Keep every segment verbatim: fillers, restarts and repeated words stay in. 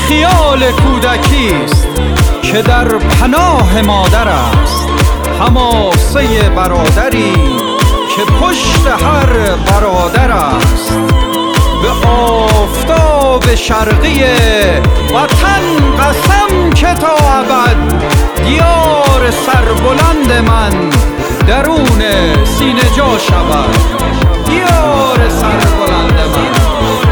خیال کودکیست که در پناه مادر است، حماسه برادری که پشت هر برادر است. به آفتاب شرقی وطن قسم که تا ابد دیار سربلند من درون سینه جا شود. دیار سربلند من.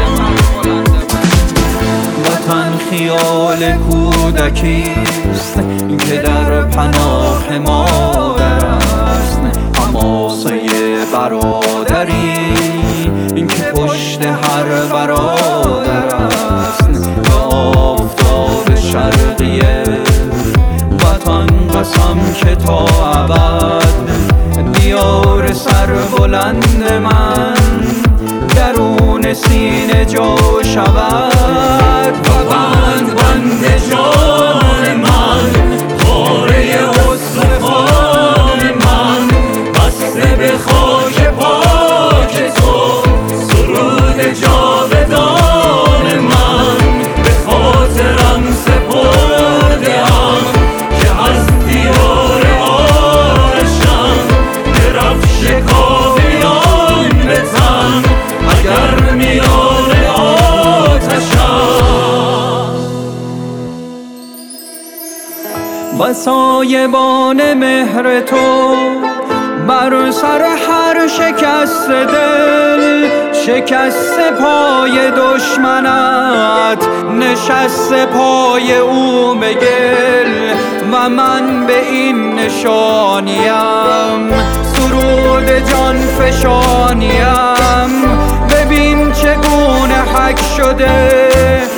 وطن خیال کودکیست که در پناه مادر است، حماسه برادری که پشت هر برادر است. به آفتاب شرقیه وطن قسم که تا ابد دیار سربلند من درون سینه جا شود. و بند بند جان من، پاره استخوان من، بسته به خاک پاک تو، سرود جاودان من به خاطرم سپرده‌ام که از دیار آتشم درفش کاویان به تن اگر میان آتشم. و سایبان مهر تو بر سر هر شکست دل، شکست پای دشمنت، نشست پای او به گل. و من به این نشانیم، سرود جان فشانیم. ببین چگونه حک شده